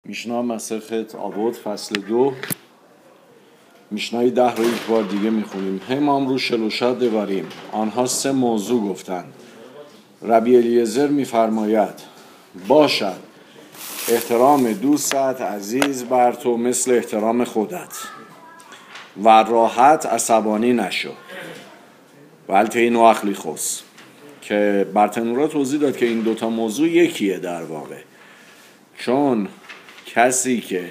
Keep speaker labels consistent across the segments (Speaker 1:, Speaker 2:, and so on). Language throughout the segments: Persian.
Speaker 1: میشنا مسخت آبود فصل 2 میشنای 10 رو یک بار دیگه میخونیم. هم رو شلوشت دوریم. آنها 3 موضوع گفتند. ربی الیعزر میفرماید باشد احترام دوستت عزیز بر تو مثل احترام خودت و راحت عصبانی نشو. ولته نواخلی خوص که برتنورا توضیح داد که این دوتا موضوع یکیه در واقع، چون کسی که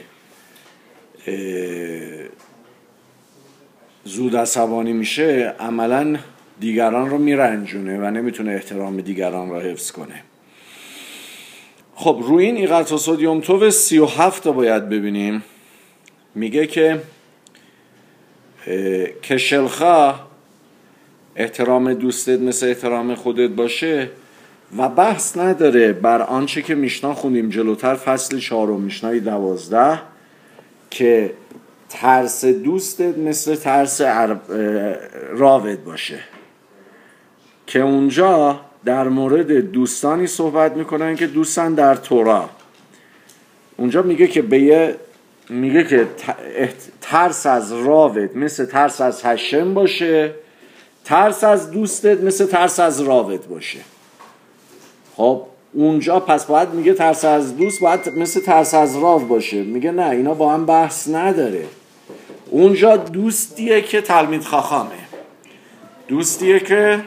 Speaker 1: زود عصبانی میشه عملا دیگران رو میرنجونه و نمیتونه احترام دیگران رو حفظ کنه. خب روی این ایقرتوسود یومتوو 37 رو باید ببینیم. میگه که کشلخا احترام دوستت مثل احترام خودت باشه و بحث نداره بر آنچه که میشنا خوندیم جلوتر فصل 4 میشنای 12 که ترس دوستت مثل ترس راوت باشه، که اونجا در مورد دوستانی صحبت میکنن که دوستن در تورا. اونجا میگه که ترس از راوت مثل ترس از هشم باشه، ترس از دوستت مثل ترس از راوت باشه. خب اونجا پس باید میگه ترس از دوست باید مثل ترس از راو باشه. میگه نه، اینا با هم بحث نداره. اونجا دوستیه که تلمید خاخامه، دوستیه که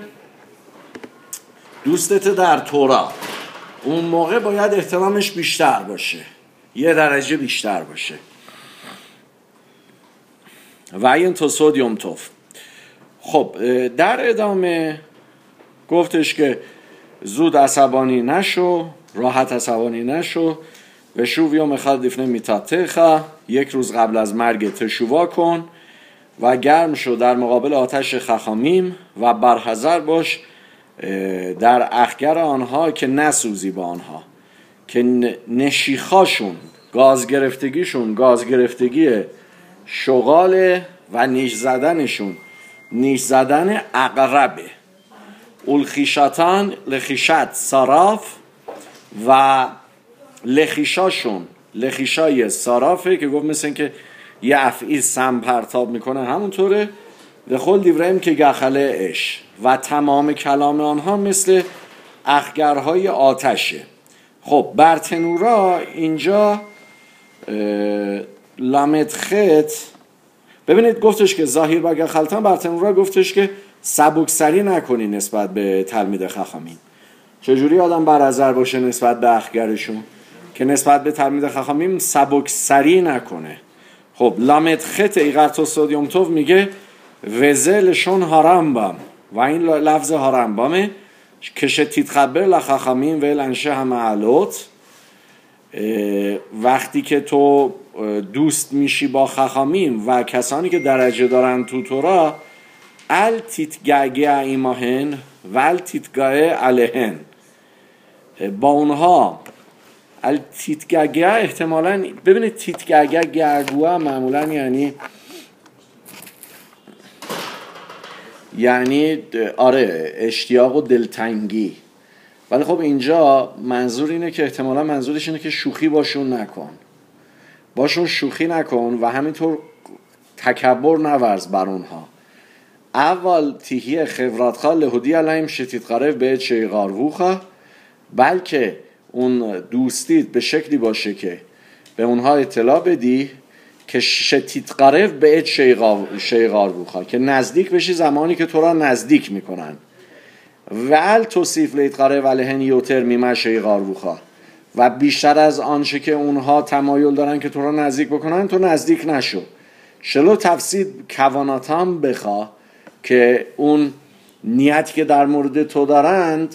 Speaker 1: دوستت در تورا، اون موقع باید احترامش بیشتر باشه، یه درجه بیشتر باشه. و این توسود یومتوف. خب در ادامه گفتش که زود عصبانی نشو، راحت عصبانی نشو. و شو یوم خد دیفنه میتاتخا، یک روز قبل از مرگ تشووا کن و گرم شو در مقابل آتش خخامیم و برحذر باش در اخگر آنها که نسوزی با آنها، که نشیخاشون گاز گرفتگی شغاله و نیش زدنشون نیش زدن عقربه. اولخیشتان لخیشت صراف و لخیشاشون لخیشای صرافه که گفت مثل این که یه افعیل سم پرتاب میکنه همونطوره. لخل دیوریم که گخله اش و تمام کلام آنها مثل اخگرهای آتشه. خب برتنورا اینجا لامدخت ببینید گفتش که ظاهر بگه خلطان. برتنورا گفتش که سبکسری نکنی نسبت به تلمید خخامین. چجوری آدم برحذر باشه نسبت به اخگرشون که نسبت به تلمید خخامین سبکسری نکنه. خب لامدخت ایقرتوسود یومتوو میگه وزلشون هارمبام و این لفظ هارمبامه که شتید خبر لخخامین و لنشه همه علوت. وقتی که تو دوست میشی با خخامین و کسانی که درجه دارن تو تورا، ال تیتگاگه ایماهن و ال تیتگاه علیهن، با اونها ال تیتگاگه احتمالاً ببینید تیتگاگه گرگوه معمولاً یعنی آره اشتیاق و دلتنگی، ولی خب اینجا منظور اینه که احتمالاً منظورش اینه که شوخی باشون شوخی نکن و همینطور تکبر نورز بر اونها. اول تیهی خبراتخا لهودی علیم شتید قرف به شیغاروخا، بلکه اون دوستیت به شکلی باشه که به اونها اطلاع بدی که شتید قرف به شیغاروخا، که نزدیک بشی زمانی که تو را نزدیک میکنن. ول توصیف لیت قرف علیهن یوتر میمه شیغاروخا، و بیشتر از آنچه که اونها تمایل دارن که تو را نزدیک بکنن تو نزدیک نشو. شلو تفسیر کواناتام بخوا، که اون نیتی که در مورد تو دارند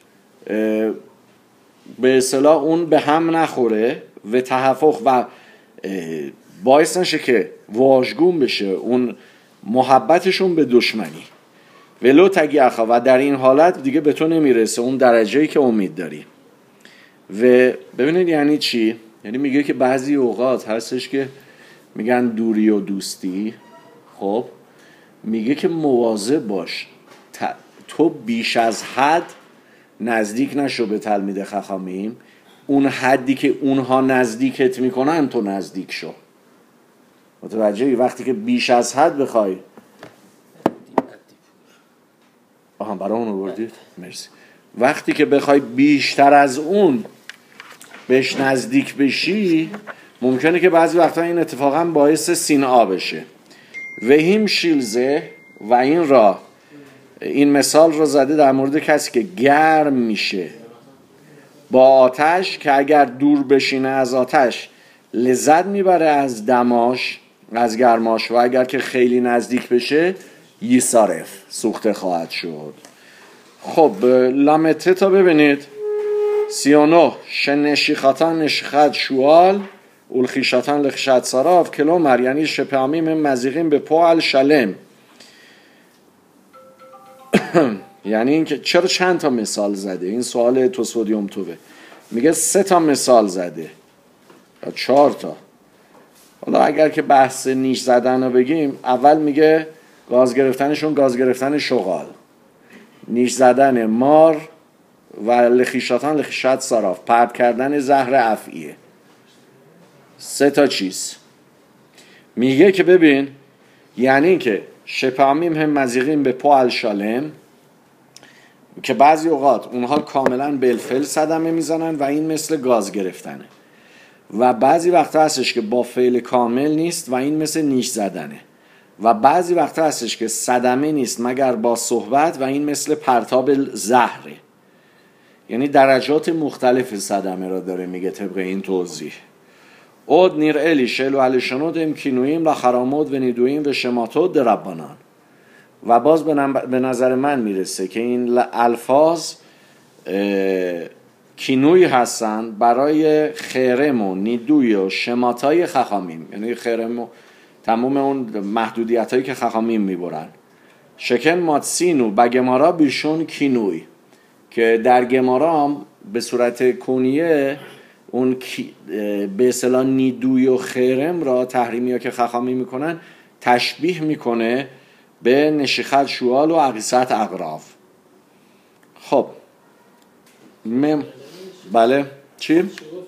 Speaker 1: به اصطلاح اون به هم نخوره و تحفظ و باعث نشه که واژگون بشه اون محبتشون به دشمنی. ولو تگی اخا، و در این حالت دیگه به تو نمیرسه اون درجه‌ای که امید داری. و ببینید یعنی چی؟ یعنی میگه که بعضی اوقات هستش که میگن دوری و دوستی. خب میگه که مواظب باش تو بیش از حد نزدیک نشو به تلمید خخامیم، اون حدی که اونها نزدیکت میکنن تو نزدیک شو. متوجهی؟ وقتی که بیش از حد بخوای برای اون آوردید؟ مرسی. وقتی که بخوای بیشتر از اون بهش نزدیک بشی، ممکنه که بعضی وقتا این اتفاقا باعث سینعا بشه. وهیم شیلزه، و این مثال رو زده در مورد کسی که گرم میشه با آتش، که اگر دور بشینه از آتش لذت میبره از دماش، از گرماش، و اگر که خیلی نزدیک بشه یسارف، سوخته خواهد شد. خب لامته تا ببینید 39 شنشیخاتان نشیخت شوال اولخیشاتان لخشت ساراف کلومر، یعنی شپامیم مزیقیم به پوال شلم. یعنی این که چرا چند تا مثال زده؟ این سوال توسودیوم توبه. میگه 3 تا مثال زده یا 4 تا. حالا اگر که بحث نیش زدن رو بگیم، اول میگه گاز گرفتن شغال، نیش زدن مار و لخیشاتان لخیشت ساراف، پرت کردن زهر افعیه. 3 تا چیز میگه که ببین، یعنی این که شپامیم هم مزیقیم به پوال شالم، که بعضی اوقات اونها کاملا بالفعل صدمه میزنن و این مثل گاز گرفتنه، و بعضی وقتا هستش که با فعل کامل نیست و این مثل نیش زدنه، و بعضی وقتا هستش که صدمه نیست مگر با صحبت و این مثل پرتاب زهره. یعنی درجات مختلف صدمه را داره میگه طبق این توضیح. اود نیر الی شلو علیشنود امکینویم و خرامود و نیدویم و شماتود دربانان. و باز به نظر من میرسه که این الفاظ کینوی هستن برای خرم و نیدوی و شماتای خخامیم، یعنی خرم و تمام اون محدودیت هایی که خخامیم میبرن. شکن ماتسینو بگمارا بیشون کینوی، که در گمارا هم به صورت کنیه اون به اصطلاح نیدوی و خرم را تحریمی ها که خخامی میکنن تشبیه میکنه به نشیخت شوال و عقیصت اقراف. خب بله چی؟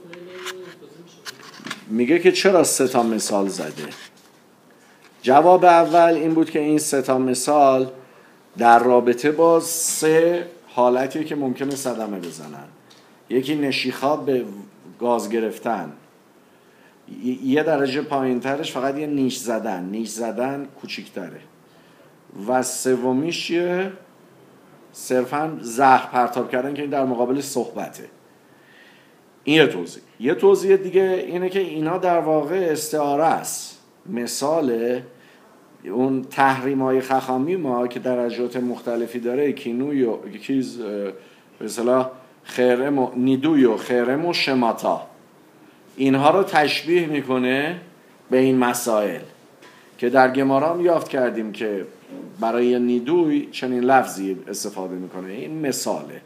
Speaker 1: میگه که چرا 3 تا مثال زده؟ جواب اول این بود که این 3 تا مثال در رابطه با 3 حالتی که ممکنه صدمه بزنن. یکی نشیخا به گاز گرفتن، یه درجه پایین ترش فقط یه نیش زدن کوچیک‌تره، و سومیش یه صرفاً زهر پرتاب کردن که این در مقابل صحبته. این یه توضیح دیگه اینه که اینا در واقع استعاره است، مثال اون تحریم‌های خخامی ما که درجات مختلفی داره، کینوی و یکیز به اصطلاح خرم و نیدوی و خرم و شماتا، اینها رو تشبیه میکنه به این مسائل که در گمارا هم یافت کردیم که برای نیدوی چنین لفظی استفاده میکنه. این مثاله.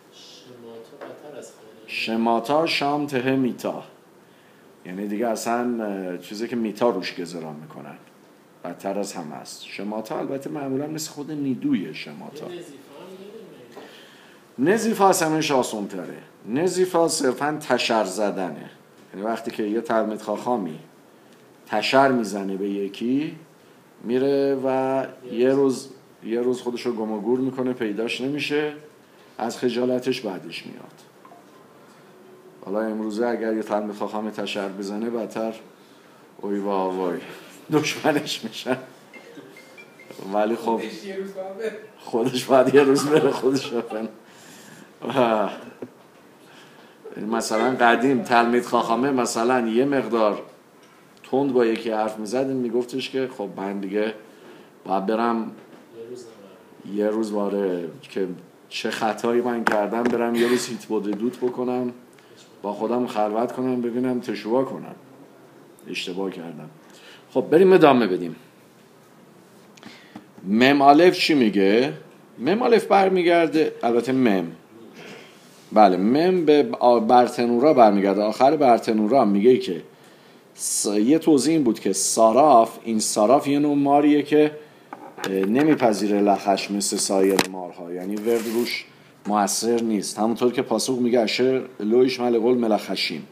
Speaker 1: شماتا شام ته میتا، یعنی دیگه اصلا چیزی که میتا روش گذران میکنن بدتر از همه است. شماتا البته معمولا مثل خود نیدوی شماتا. نزیفا همش آسان تره. نزیفا صرفا تشر زدنه، یعنی وقتی که یه تلمید خاخامی تشر میزنه به یکی، میره و یه روز خودشو گم و گور میکنه، پیداش نمیشه، از خجالتش بعدش میاد. حالا امروزه اگر یه تلمید خاخامی تشر بزنه بدتر اوی وای دشمنش میشن، ولی خب خودش بعد یه روز بره خودش بفن. مثلا قدیم تلمید خاخامه مثلا یه مقدار تند با یکی حرف میزد، میگفتش که خب من دیگه باید برم یه روز واره که چه خطایی من کردم، برم یه روز هیت بوده دوت بکنم، با خودم خلوت کنم، ببینم تشویق کنم اشتباه کردم. خب بریم ادامه بدیم. مم الف چی میگه؟ مم الف برمیگرده، البته بله مم به برتنورا برمیگرده. آخر برتنورا میگه که یه توضیح این بود که ساراف، این ساراف یه نوع ماریه که نمیپذیره لخش مثل سایر مارها، یعنی ورد روش مؤثر نیست، همونطور که پاسوق میگه اشر لویش مل قول ملخشیم.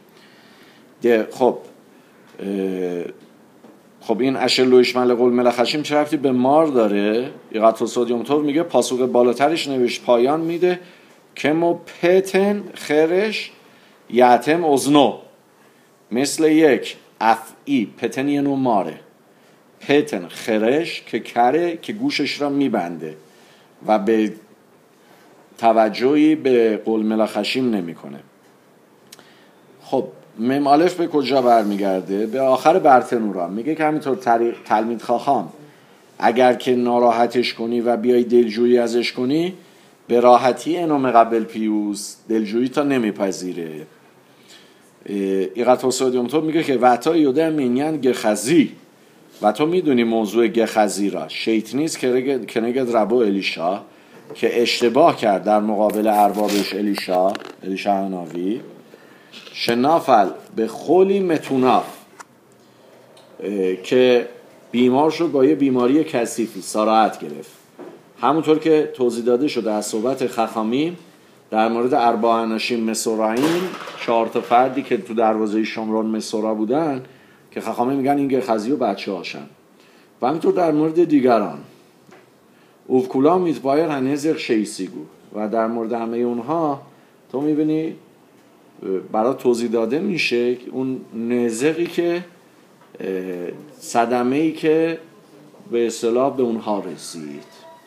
Speaker 1: خب این اشر لویش مل قول ملخشیم چه رفتی به مار داره؟ یقت سودیوم طور میگه پاسوق بالاترش نوشت پایان میده که مو پتن خرش یعتم ازنو، مثل یک افعی. پتن یه نوع ماره، پتن خرش که کره که گوشش را میبنده و به توجهی به قول ملخشیم نمی کنه. خب میم الف به کجا برمیگرده؟ به آخر برتنورا. میگه که همینطور تلمید خواهم اگر که ناراحتش کنی و بیای دلجویی ازش کنی، به راحتی انوم قبل پیوز دلجویی تا نمیپذیره. ایقت حسادیوم تو میگه که وطا یوده مینین گخزی، و تو میدونی موضوع گخزی را شیطنیست که نگد ربو الیشا که اشتباه کرد در مقابل اربابش الیشا عناوی شنافل به خولی متوناف که بیمار شد با یه بیماری کثیفی سراحت گرفت. همونطور که توضیح داده شده از صحبت خخامیم در مورد اربع اناشیم مسورعین، 4 تا فردی که تو دروازه شمران مسورا بودن که خخامیم میگن این گخزی و بچه هاشن، و همینطور در مورد دیگران اوفکولا میتبایر هنزق شیسیگو، و در مورد همه اونها تو میبینی برای توضیح داده میشه اون نزقی که صدمه‌ای که به اصطلاح به اونها رسید.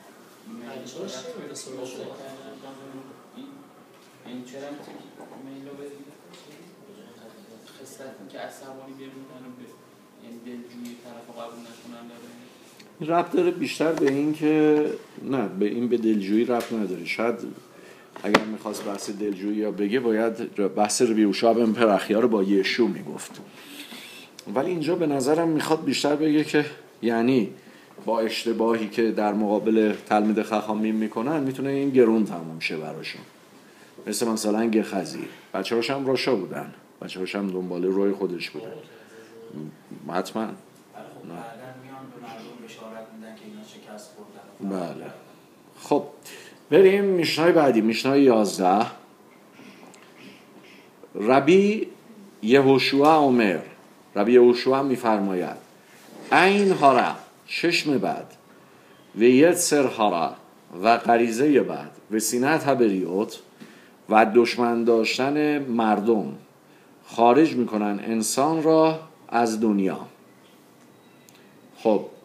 Speaker 1: ربط داره بیشتر به این که نه، به این به دلجویی ربط نداره. شاید اگر میخواست بحث دلجویی یا بگه باید بحث ربیوشا بن پرخیا رو با یشوع میگفت، ولی اینجا به نظرم میخواد بیشتر بگه که یعنی با اشتباهی که در مقابل تلمید خخامیم میکنن میتونه این گرون تموم شه براشون. مثلا گخزی بچه هاش هم راشا بودن، بچه هاش هم دنبال روی خودش بودن حتما. بله. خب بریم میشنای بعدی، میشنای 11. ربی یهوشوع عمر، ربی یهوشوع میفرماید عین هارا چشم بد و یتسر هارا و غریزه بد و سینت هبریوت و دشمن داشتن مردم خارج میکنن انسان را از دنیا. خب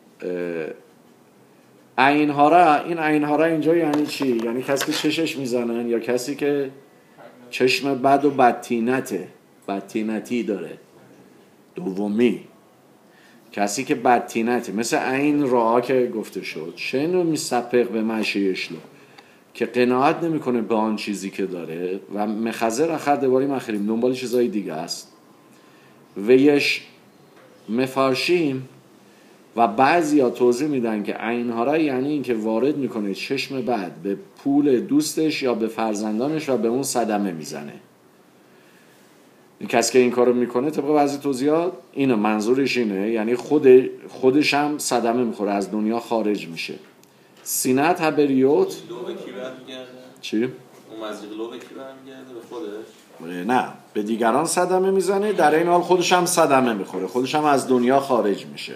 Speaker 1: عینهارا، این عینهارا اینجا یعنی چی؟ یعنی کسی که چشش میزنن یا کسی که چشم بد و بدتینتی داره. دومی کسی که بدتینتی، مثل عین رعا که گفته شد شنو میسپق به مشیشلو که قناعت نمیکنه به آن چیزی که داره و مخزر اخر دواری مخریم دنبال چیزای دیگه است. و یش مفارشیم و بعضی ها توضیح میدن که عینهارا یعنی این که وارد میکنه چشم بد به پول دوستش یا به فرزندانش و به اون صدمه میزنه. این کسی که این کارو میکنه طبق بعضی توضیحات اینه، منظورش اینه یعنی خودش هم صدمه میخوره، از دنیا خارج میشه. سینت هبریوت چی؟
Speaker 2: اون مزیق لو به کی برمیگرده؟ به خودش؟
Speaker 1: نه، به دیگران صدمه میزنه، در این حال خودش هم صدمه میخوره، خودش هم از دنیا خارج میشه.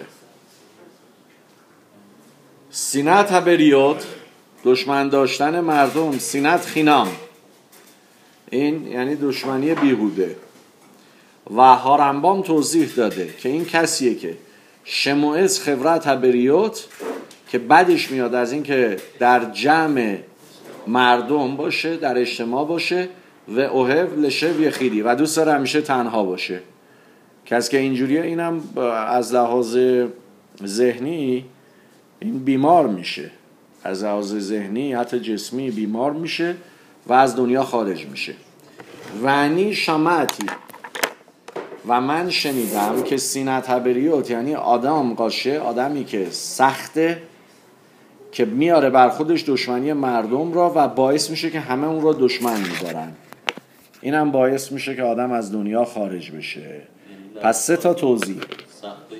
Speaker 1: سینت هبریوت دشمن داشتن مردم، سینت خینام این یعنی دشمنی بیهوده. و هارنبام توضیح داده که این کسیه که شموئز خبرت هبریوت که بدش میاد از این که در جمع مردم باشه، در اجتماع باشه، و اوهب لشب یخیدی و دوست داره همیشه تنها باشه. کسی که اینجوریه اینم از لحاظ ذهنی این بیمار میشه، از لحاظ ذهنی حتی جسمی بیمار میشه و از دنیا خارج میشه. ونی شمعتی و من شنیدم که سینت هبریوت یعنی آدم قاشه، آدمی که سخته که میاره بر خودش دشمنی مردم را و باعث میشه که همه اون را دشمن میدارن. اینم باعث میشه که آدم از دنیا خارج بشه. پس 3 تا توضیح.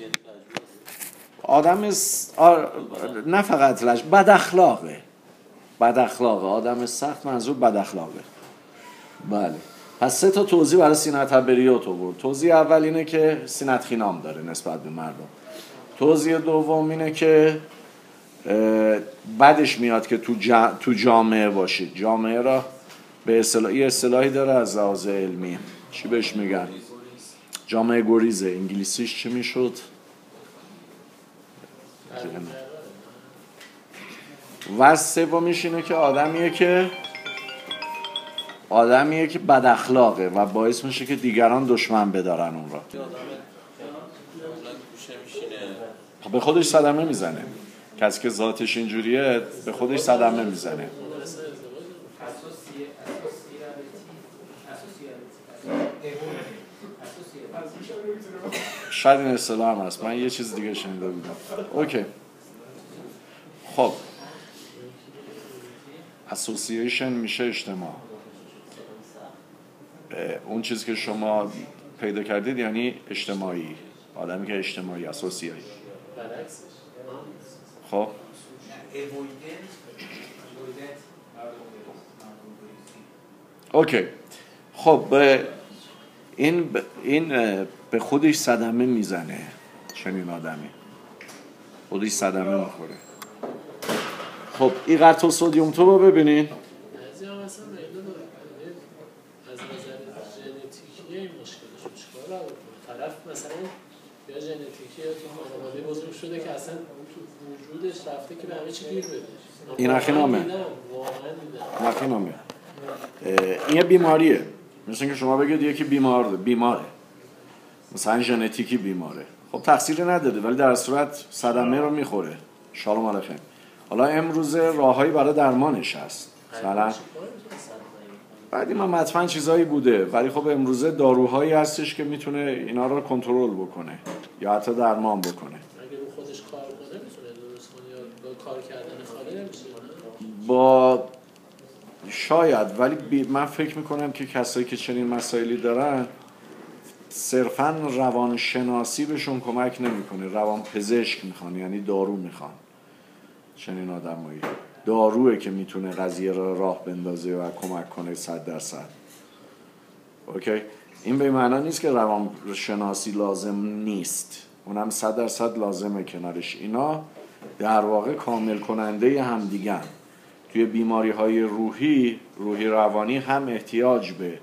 Speaker 1: آدم نه فقط بد اخلاقه، بد اخلاقه. آدم سخت منظور بد اخلاقه. بله. پس 3 تا توضیح برای سینه تبریات آورد. توضیح اول اینه که سینت خینام داره نسبت به مردم. توضیح دوم اینه که بعدش میاد که تو جامعه باشید. جامعه را به اصطلاحی داره از لحاظ علمی، چی بهش میگن؟ جامعه گریزه. انگلیسیش چی میشد؟ و سومیش اینه که آدمیه که بد اخلاقه و باعث میشه که دیگران دشمن بدارن اون را. به خودش صدمه میزنه. کسی که ذاتش اینجوریه به خودش صدمه میزنه. شاید این اصطلاح هم هست. من یه چیز دیگه شنیده بودم. اوکی. خب اسوسییشن میشه اجتماع. اون چیزی که شما پیدا کردید یعنی اجتماعی. آدمی که اجتماعی، اسوسیایی. خب اوکی. خب این به خودش صدمه میزنه. چنین آدمی خودش صدمه میخوره. خب این قطع سدیم تو رو ببینین.
Speaker 3: طرف مثلا یا ژنتیکی یا تو خانواده بزرگ شده که اصلا تو وجودش رفته که به همه چی گیر بده.
Speaker 1: این اخینامه. این یه بیماریه. مثل اینکه شما بگید یکی بیماره. مثلا ژنتیکی بیماره. خب تقصیری نداره ولی در صورت صدمه رو میخوره. شالوم علیکم. حالا امروزه راههایی برای درمانش هست. مثلا بعدی من مطمئن چیزایی بوده ولی خب امروزه داروهایی هستش که میتونه اینا رو کنترل بکنه یا حتی درمان بکنه.
Speaker 3: اگه رو خودش کار کنه میتونه درست کنه یا با کار کردن خاله نمیشه.
Speaker 1: با شاید ولی من فکر میکنم که کسایی که چنین مسائلی دارن صرفاً روانشناسی بهشون کمک نمیکنه. روان پزشک میخوان، یعنی دارو میخوان. چنین آدمایی داروئه که میتونه قضیه را راه بندازه و کمک کنه 100%. اوکی؟ این به معنی نیست که روانشناسی لازم نیست. اونم 100% لازمه کنارش. اینا در واقع کامل کننده هم دیگن. توی بیماری های روحی روانی هم احتیاج به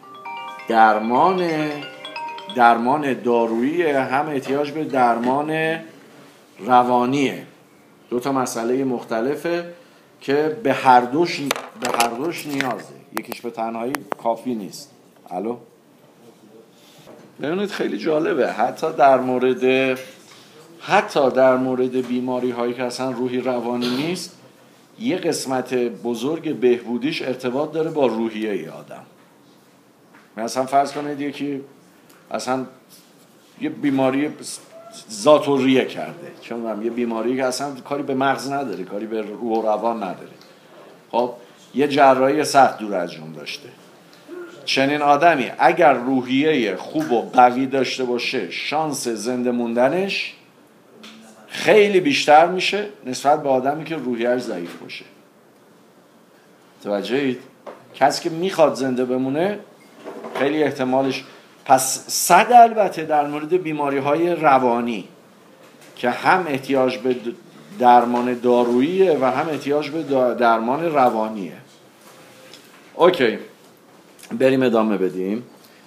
Speaker 1: درمان دارویی، هم احتیاج به درمان روانیه. 2 تا مسئله مختلفه که به هر دوش نیازه. یکیش به تنهایی کافی نیست. الو؟ ببینید خیلی جالبه. حتی در مورد بیماری هایی که اصلا روحی روانی نیست، یه قسمت بزرگ بهبودیش ارتباط داره با روحیه آدم. مثلا فرض کنید یکی اصلا یه بیماری ذات‌الریه کرده، چون یه بیماری که اصلا کاری به مغز نداره، کاری به روح و روان نداره. خب یه جراحی سخت دور از جون داشته. چنین آدمی اگر روحیه خوب و قوی داشته باشه، شانس زنده موندنش خیلی بیشتر میشه نسبت به آدمی که روحیه‌اش ضعیف باشه. توجهید؟ کسی که میخواد زنده بمونه خیلی احتمالش پس 100 البته در مورد بیماری‌های روانی که هم احتیاج به درمان داروییه و هم احتیاج به درمان روانیه. اوکی، بریم ادامه بدیم.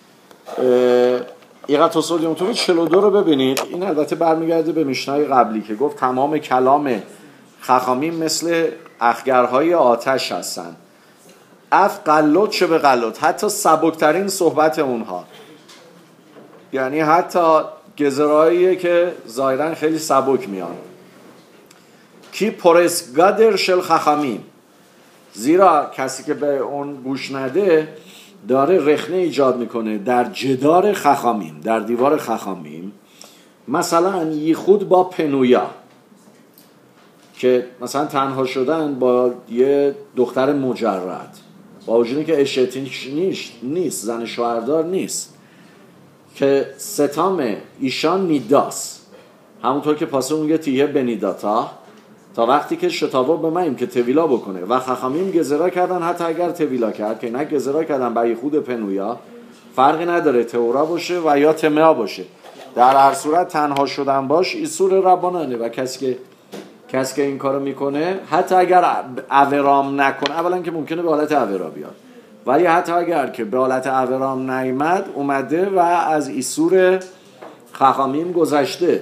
Speaker 1: ایقاطوسولیوم تو 42 رو ببینید. این البته برمیگرده به میشنای قبلی که گفت تمام کلام خخامیم مثل اخگرهای آتش هستن. اف قلوت چه به قلوت، حتی سبکترین صحبت اونها، یعنی حتی گزرهاییه که ظاهرا خیلی سبک میان. کی پرسگادر شل خخامیم، زیرا کسی که به اون گوش نده داره رخنه ایجاد میکنه در جدار خخامیم، در دیوار خخامیم. مثلا یه خود با پنویا که مثلا تنها شدن با یه دختر مجرد، با وجودی که اشتینش نیست، زن شوهردار نیست، که ستام ایشان نیداست، همونطور که پاسه اون یه تیه بنیداتا، تا وقتی که شتابا به من که تویلا بکنه و خخامیم گزرا کردن حتی اگر تویلا کرد که نه گزرا کردن برای خود پنویا فرقی نداره تورا باشه و یا تمیا باشه در هر صورت تنها شدن باش ایسور ربانانه و کسی که این کارو میکنه حتی اگر اورام نکنه اولا که ممکنه به حالت اورا بیاد ولی حتی اگر که به حالت اورام نیامد اومده و از ایسور خخامیم گذشته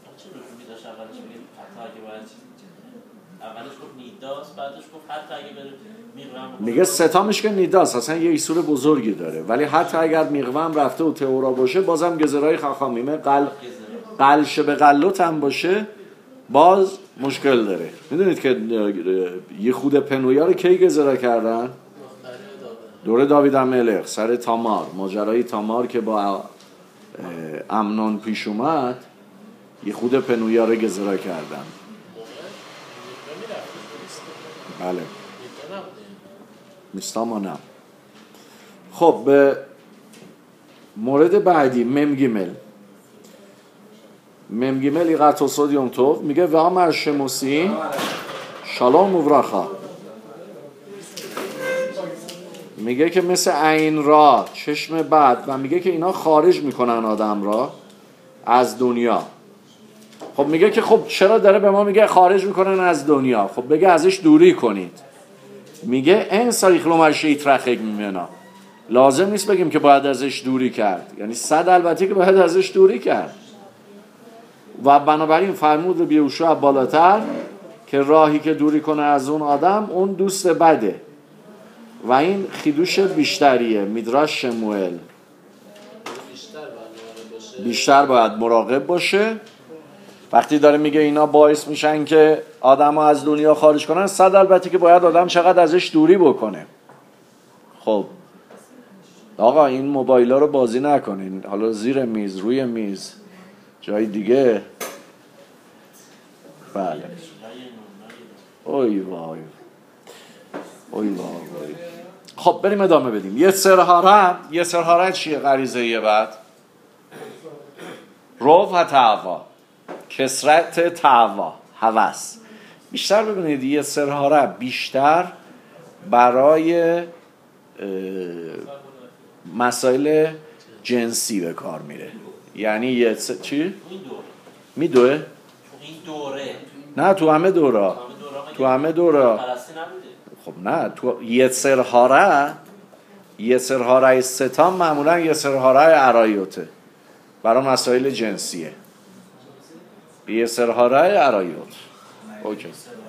Speaker 1: میگه ستامش که نیداست اصلا یه ایسور بزرگی داره ولی حتی اگر میغوام رفته و تئورا باشه بازم گزرای خخامیمه قلش به قلوت هم باشه باز مشکل داره. میدونید که یه خود پنویا رو کی گزرا کردن؟ دوره داوید ملک سر تامار ماجرای تامار که با امنون پیش اومد یه خود پنویا رو گزرا کردن. بله میستامانم. خب به مورد بعدی ممگیمل ایقات سودیوم توف میگه و امر شموسی شالام وبرخا میگه که مثل عین را چشم بد و میگه که اینا خارج میکنن آدم را از دنیا. خب میگه که خب چرا داره به ما میگه خارج میکنن از دنیا؟ خب بگه ازش دوری کنید. میگه این ساریخلو مرشیت رخیق میمنا لازم نیست بگیم که باید ازش دوری کرد یعنی صد البته که باید ازش دوری کرد و بنابراین فرمود به یوشع بالاتر که راهی که دوری کنه از اون آدم اون دوست بده و این خیدوش بیشتریه. میدراش شموئل بیشتر باید مراقب باشه وقتی داره میگه اینا باعث میشن که آدم ها از دنیا خارج کنن صد البته که باید آدم چقدر ازش دوری بکنه. خب آقا این موبایل ها رو بازی نکنین حالا زیر میز روی میز جای دیگه. بله اوی وای. خب بریم ادامه بدیم. یه سرهاره چیه غریزه یه بعد روف و تعوا کسرت تعوا هوس بیشتر ببینید یه سرهاره بیشتر برای مسائل جنسی به کار میره یعنی یه چی؟ میدوه؟
Speaker 2: این دوره
Speaker 1: نه تو همه دوره خب نه تو یه سرهاره ستام معمولا یه سرهاره عرایوته برای مسائل جنسیه یه سرهاره عرایوت اوکی.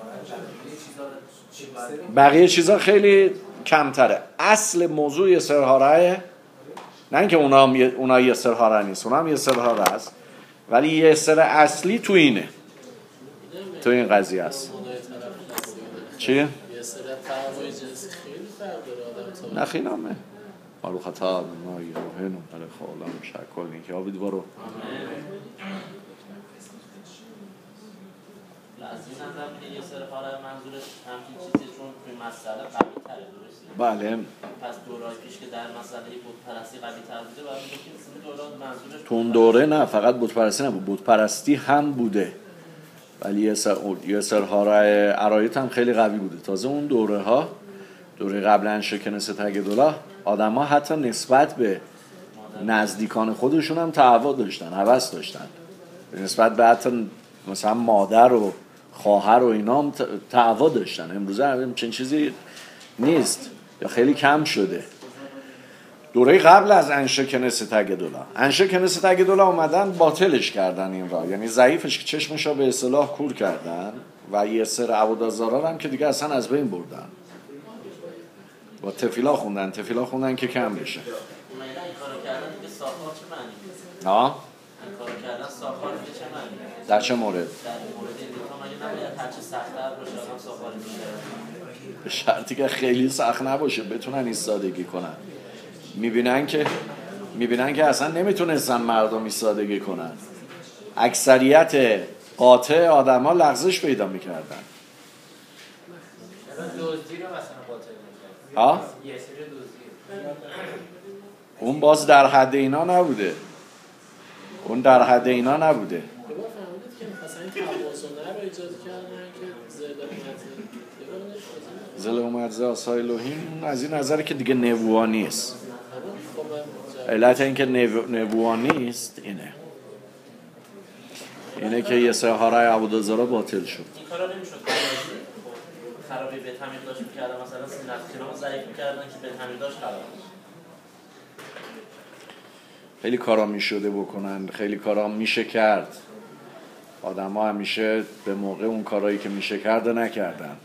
Speaker 1: بقیه چیزا خیلی کمتره. اصل موضوع یه سرهاره نه اینکه اونا یه سرهاره نیست اونا هم یه سرهاره هست ولی یه سر اصلی تو اینه تو این قضیه است. چی؟
Speaker 3: یه سر تعامل جنسی خیلی فرق داره آدم
Speaker 1: نه خیلی همه حالو خطا ما یروهنو بله خالم شکل نیکی ها بید بارو
Speaker 2: از این نظر میگه یه سرهاره منظورش همچین چیزی چون توی مسئله قوی تره درسته؟
Speaker 1: بله
Speaker 2: پس دورای پیش که در مسئله بتپرستی قوی تر بوده باید میگه که این دورا منظورش
Speaker 1: تو اون دوره نه فقط بتپرستی نبود بتپرستی هم بوده ولی یه سرهاره عرایت هم خیلی قوی بوده. تازه اون دوره قبل انشا کنست هگدولا آدم ها حتی نسبت به نزدیکان خودشون هم تعوا داشتن هوس داشتن نسبت به حتی مثلا مادر و خواهر و اینا هم تعوا داشتن. امروزه همچین چیزی نیست یا خیلی کم شده. دوره قبل از انشا کنست هگدولا اومدن باطلش کردن این را یعنی ضعیفش که چشمش را به اصطلاح کور کردن و یه سر عبودازارا هم که دیگه اصلا از بین بردن با تفیلا خوندن که کم بشه.
Speaker 2: این کارو کردن دیگه ساخار چه معنی میده؟
Speaker 1: ها؟
Speaker 2: این کارو کردن ساخار دیگه چه معنی میده؟
Speaker 1: در چه مورد؟
Speaker 2: در مورد این دوتا مگه نباید هرچه سخت‌تر باشه آدم ساخار میشه؟
Speaker 1: به شرطی که خیلی سخت نباشه بتونن ایستادگی کنن. میبینن که اصلا نمیتونستن مردم ایستادگی کنن. اکثریت قاطع آدم ها لغزش پیدا میکردن.
Speaker 4: دزدی رو مثلا باطل میکرد
Speaker 1: ها؟
Speaker 4: یه سری دزدی
Speaker 1: اون باز در حد اینا نبوده.
Speaker 3: به ما فهمیدید که مثلا این توازنه رو ایجاد کردن که
Speaker 1: انزل اومد ز عصای الهیم، از این نظری که دیگه نبوه نیست. علت این که نبوه نیست اینه که یه سهارای عبودالزارا باطل شد.
Speaker 2: این کارا نمیشد خرابی به تعمیر داشت میکردن، مثلا سنت کنام ضعیف میکردن که به تعمیر داشت خراب.
Speaker 1: خیلی کارا میشده بکنن، خیلی کارا میشه کرد. آدم ها همیشه به موقع اون کارایی که میشه کرده نکردن.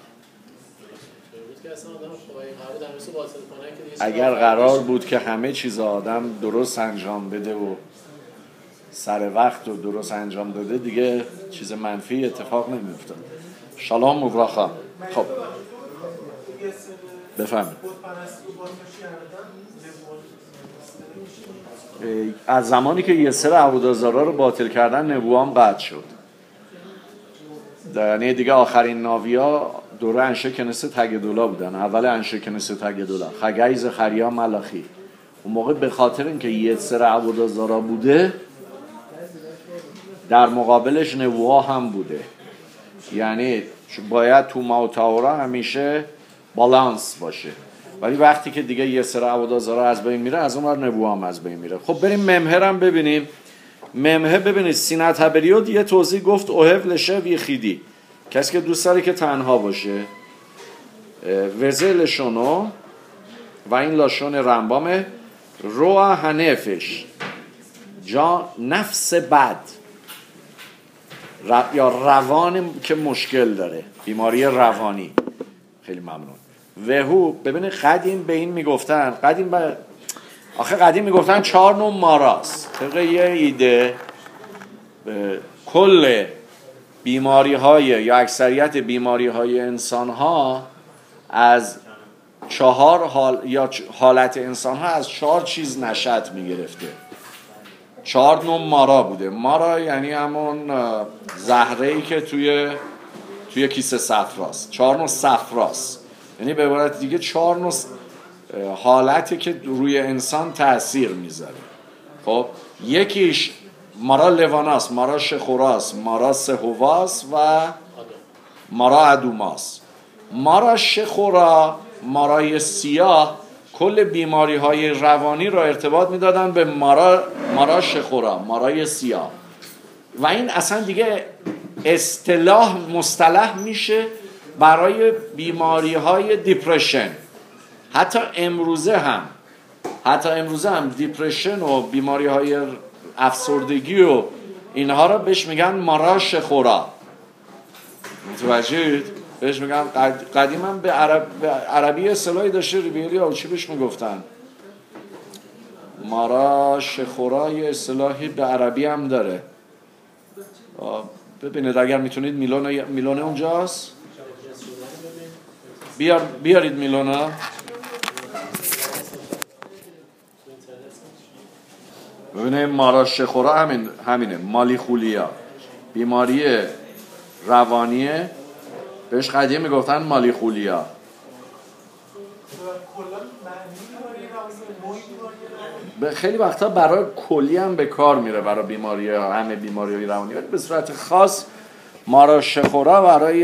Speaker 1: اگر قرار بود که همه چیز آدم درست انجام بده و سر وقت و درست انجام داده، دیگه چیز منفی اتفاق نمیافتاد. شالام و براخا. خب بفهمید. از زمانی که یه سر عبودالزارا رو باطل کردن، نبوه هم قطع شد. یعنی دیگه آخرین ناویا دوره انشه کنسه تگدولا بودن. اول انشه کنسه تگدولا خگی زخریا ملاخی. اون موقع به خاطر اینکه یه سر عبودالزارا بوده، در مقابلش نبوه هم بوده. یعنی باید تو ماوتاورا همیشه بالانس باشه. ولی وقتی که دیگه یه سر عبودالزارا از بین میره، از اون ور نبوه هم از بین میره. خب بریم ممهر هم ببینیم. ممهر ببینید سینت هبریود یه توضیح گفت اوهب لشه وی خیدی، کسی که دوست داره که تنها باشه. وزه لشونو و این لاشون رمبامه روح هنفش جا نفس بد یا روان که مشکل داره، بیماری روانی. خیلی ممنون. وهو ببینید قدیم به این میگفتن، قدیم میگفتن 4 نوع ماراست. طبق یه ایده کل بیماری های یا اکثریت بیماری های انسان ها از 4 یا حالت انسان ها از 4 چیز نشأت میگرفته. 4 نوع مارا بوده. مارا یعنی همون زهره‌ای که توی کیسه صفراست. 4 نوع صفراست، یعنی به عبارت دیگه 4 نوع حالتی که روی انسان تأثیر میذاره. خب یکیش مارا لواناست، مارا شخوراست، مارا سهواست و مارا ادوماست. مارا شخورا، مارای سیاه، کل بیماری های روانی را ارتباط میدادن به مارا شخورا، مارای سیاه. و این اصلا دیگه مصطلح میشه برای بیماری های دیپرشن. حتی امروزه هم دیپرشن و بیماری های افسردگی و اینها را بهش میگن مارا شخورا. متوجهید؟ بهش میگن قدیما به عربی اصطلاحی داشته، ریبیری ها چی بهش میگفتن؟ مارا شخورا یه اصطلاحی به عربی هم داره. ببینید اگر میتونید میلون اونجاست، بیارید میلونا. ببینید مارا شخورا همینه، مالیخولیا، بیماری روانیه، بهش قدیم میگفتن مالیخولیا. به خیلی وقتا برای کلی هم به کار میره، برای بیماری همه بیماری روانی، ولی به صورت خاص مارا شخورا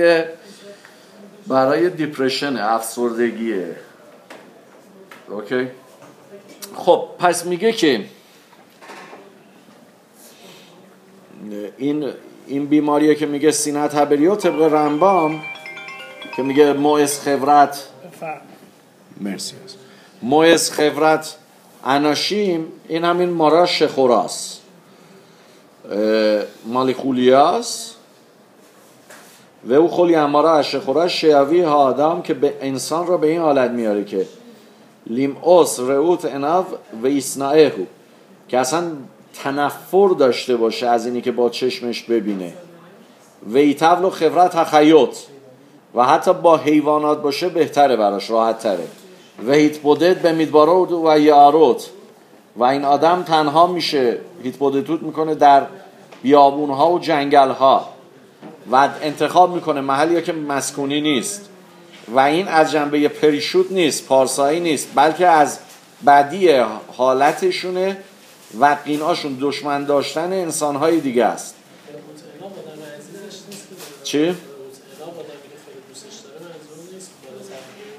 Speaker 1: برای دیپرشن، افسردگیه. اوکی. خب پس میگه که این بیماریه که میگه سینت هبریو طبق رمبام که میگه موعظ خبرت موعظ خبرت اناشیم، این همین مارا شخوراست، مالیخولیاست و او خلی امارا شخورا شیوی ها آدم که به انسان را به این حالت میاره که لیموس رعوت اناو و ایسنائهو، که اصلا تنفر داشته باشه از اینی که با چشمش ببینه، و ایتول و خبرت تخیط، و حتی با حیوانات باشه بهتره براش، راحت تره، و هیت بودت به میدبارود و یاروت، و این آدم تنها میشه، هیت بودتوت میکنه در بیابونها و جنگلها و انتخاب میکنه محلی که مسکونی نیست، و این از جنبه پریشوت نیست، پارسایی نیست، بلکه از بدی حالتشونه و قیناشون دشمن داشتن انسانهای دیگه است. چی؟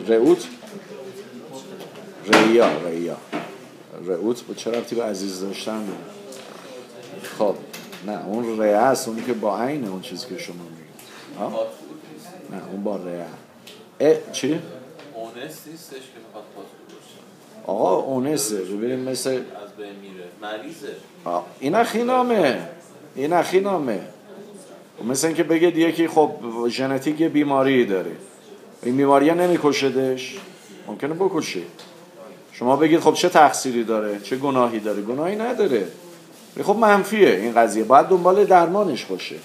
Speaker 1: رئوت رئوت چه ربطی به عزیز داشتن داره؟ خب نه اون ره است، اونی که با عین اون چیزی که شما میگید. نه اون با ره. چی؟
Speaker 5: اونس نیستش که میخواد پاسخ باشه.
Speaker 1: آقا اونسه، ببینیم مثل
Speaker 5: از بین میره مریضه.
Speaker 1: این اخی نامه مثل این که بگید یکی خب ژنتیک یه بیماری داره، این بیماری نمیکشدش، ممکنه بکشه. شما بگید خب چه تقصیری داره، چه گناهی داره؟ گناهی نداره، خب منفیه این قضیه، باید دنبال درمانش باشه.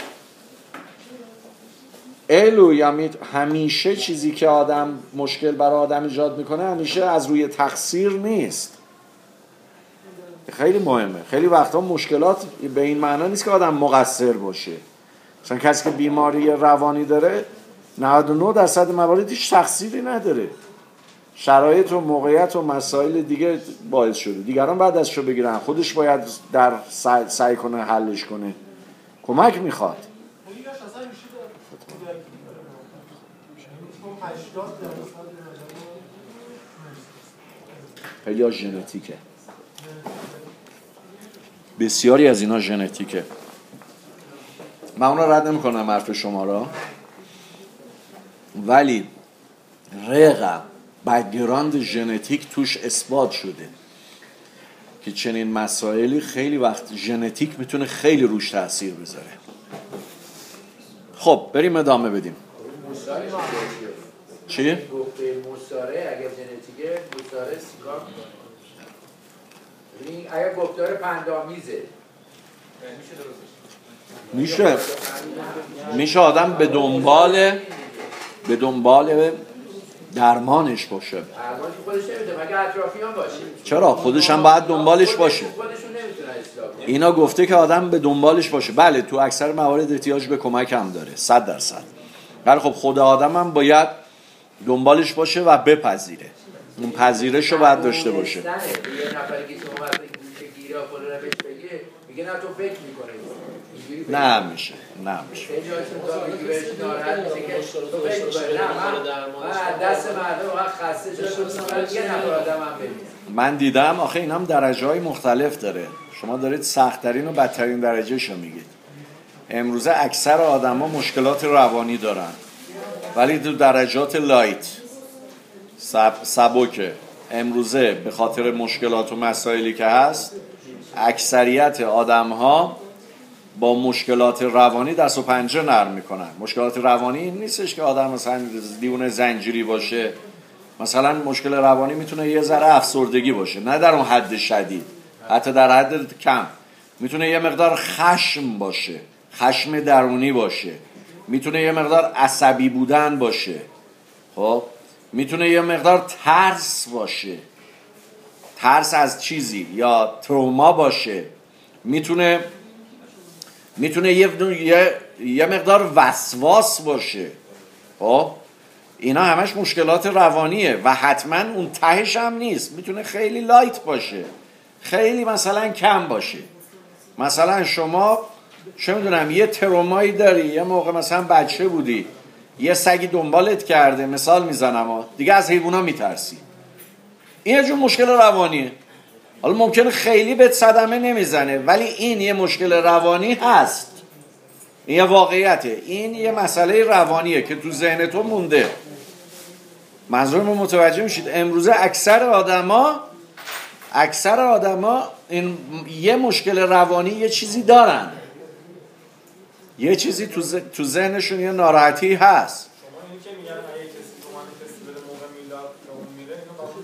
Speaker 1: همیشه چیزی که آدم مشکل برای آدم ایجاد میکنه همیشه از روی تقصیر نیست. خیلی مهمه. خیلی وقتا مشکلات به این معنا نیست که آدم مقصر باشه. مثلا کسی که بیماری روانی داره 99% موارد هیچ تقصیری نداره، شرایط و موقعیت و مسائل دیگه باعث شده، دیگران بعد ازشو بگیرن، خودش باید در سعی کنه حلش کنه، کمک میخواد. خیلی ها ژنتیکه، بسیاری از اینا ژنتیکه. من اون رو رد نمی کنم حرف شما را، ولی رقم بک‌گراند ژنتیک توش اثبات شده که چنین مسائلی خیلی وقت ژنتیک میتونه خیلی روش تاثیر بذاره. خب بریم ادامه بدیم. چی؟
Speaker 6: گفته مستاره اگر ژنتیکه مستاره سیکار کنه، اگر گفتار پندامیزه
Speaker 1: میشه آدم به دنبال درمانش باشه.
Speaker 6: درمانش خودش نمیده مگه اطرافیان باشه.
Speaker 1: چرا؟ خودش هم باید دنبالش باشه. اینا گفته که آدم به دنبالش باشه. بله تو اکثر موارد احتیاج به کمک هم داره 100%. ولی خب خود آدم هم باید دنبالش باشه و بپذیره. اون پذیرش رو باید داشته باشه.
Speaker 6: یه نفری که شما وقتی گیره خود رو بهش بگه میگه نه تو فکر میکنه.
Speaker 1: نه میشه. من دیدم آخه این هم درجه های مختلف داره. شما دارید سخت‌ترین و بدترین درجهشو میگید. امروزه اکثر آدم ها مشکلات روانی دارن ولی تو درجات لایت سبکه. امروزه به خاطر مشکلات و مسائلی که هست اکثریت آدم ها با مشکلات روانی دست و پنجه نرم میکنن. مشکلات روانی این نیستش که آدم مثلا دیوونه زنجیری باشه. مثلا مشکل روانی میتونه یه ذره افسردگی باشه، نه در اون حد شدید، حتی در حد کم. میتونه یه مقدار خشم باشه، خشم درونی باشه، میتونه یه مقدار عصبی بودن باشه، خب میتونه یه مقدار ترس باشه، ترس از چیزی یا تروما باشه، میتونه یه مقدار وسواس باشه. خب اینا همش مشکلات روانیه و حتما اون تهش هم نیست. میتونه خیلی لایت باشه، خیلی مثلا کم باشه. مثلا شما چه میدونم یه ترومایی داری، یه موقع مثلا بچه بودی یه سگی دنبالت کرده، مثال میزنم، دیگه از حیوونا میترسی، این یه جور مشکل روانیه. حالا ممکنه خیلی بهت صدمه نمیزنه ولی این یه مشکل روانی هست، این یه واقعیته، این یه مسئله روانیه که تو ذهن تو مونده. منظورم متوجه میشید؟ امروزه اکثر آدما این یه مشکل روانی یه چیزی دارن، یه چیزی تو ذهنشون یه ناراحتی هست.
Speaker 7: شما اینی که میگن اگه کسی تو منیفست بده موقع میلاد که اون میره اینو قبول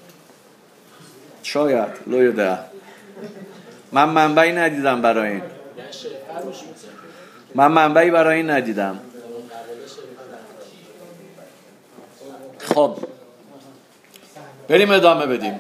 Speaker 7: دارید؟
Speaker 1: شاید لویده من منبعی ندیدم برای این. من منبعی برای این ندیدم. خب بریم ادامه بدیم.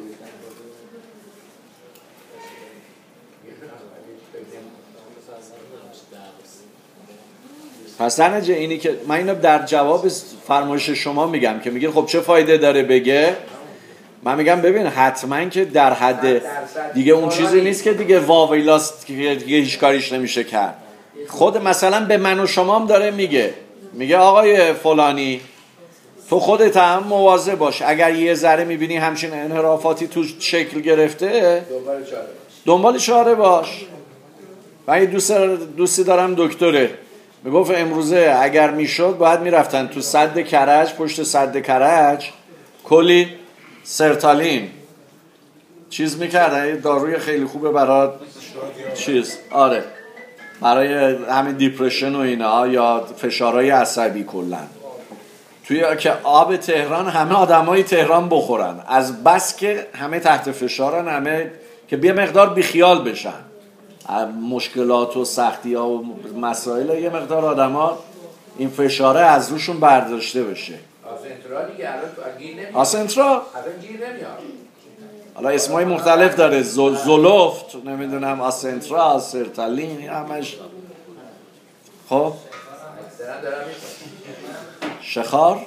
Speaker 1: پس درنجه اینی که من اینو در جواب فرمایش شما میگم که میگه خب چه فایده داره بگه، من میگم ببین حتما که در حد دیگه اون چیزی نیست که دیگه واویلاست که دیگه هیچ کاریش نمیشه کرد. خود مثلا به من و شما هم داره میگه آقای فلانی تو خودت هم مواظب باش، اگر یه ذره میبینی همچین انحرافاتی تو شکل گرفته دنبال چاره باش. من یه دوستی دارم دکتره، میگفت امروزه اگر میشد باید میرفتن تو سد کرج، پشت سد کرج کلی سرتالین چیز میکردن، یه داروی خیلی خوبه برای آره برای همین دیپرشن و اینا یا فشارهای عصبی کلا. توی که آب تهران همه آدمای تهران بخورن، از بس که همه تحت فشارن، همه که بیا مقدار بیخیال بشن مشکلات و سختی ها و مسائل، یه مقدار آدما این فشاره از روشون برداشته بشه.
Speaker 6: آسنترا دیگه الان تو گیر نمیاد.
Speaker 1: آسنترا
Speaker 6: الان گیر نمیاد.
Speaker 1: حالا اسمای مختلف داره، زولوفت، نمیدونم آسنترا، سرتالین، همش. خب
Speaker 6: اکثرا دارم
Speaker 1: شخار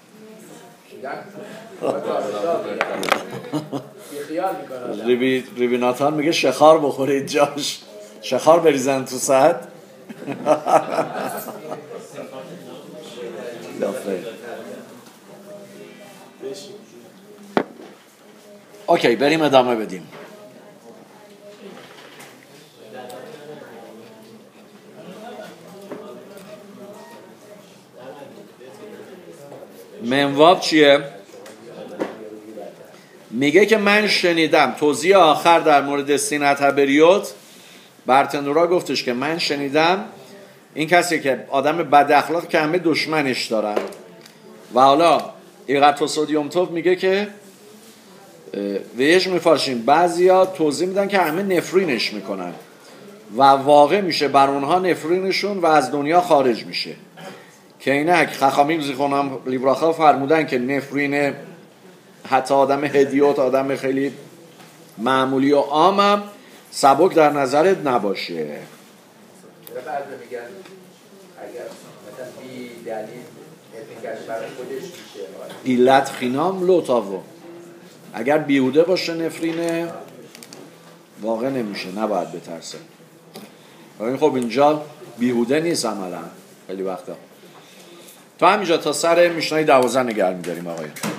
Speaker 1: ریبی ناتان میگه شخار بخورید جاش، شخار بریزن تو سد. اوکی بریم ادامه بدیم. منواب چیه؟ میگه که من شنیدم، توضیح آخر در مورد سینت هبریوت برتنورا گفتش که من شنیدم این کسی که آدم بد اخلاق که همه دشمنش دارن. و حالا ایقرتوسودیوم توف میگه که ویش میفارشین بعضیا توضیح میدن که همه نفرینش میکنن و واقع میشه بر اونها نفرینشون و از دنیا خارج میشه. که اینک خخامیم زیخونم لیبراخا فرمودن که نفرین حتی آدم هدیوت، آدم خیلی معمولی و عامم سبک در نظرت نباشه.
Speaker 6: بعد میگن اگر مثلا بی دلیل نفرین برای خودش میشه
Speaker 1: علت خینام لوتاوو، اگر بیهوده باشه نفرینه واقع نمیشه، نباید بترسه. این خب اینجا بیهوده نیست عملا خیلی وقتا. تا همینجا تا سر میشنای 12 نگه می‌داریم آقایان.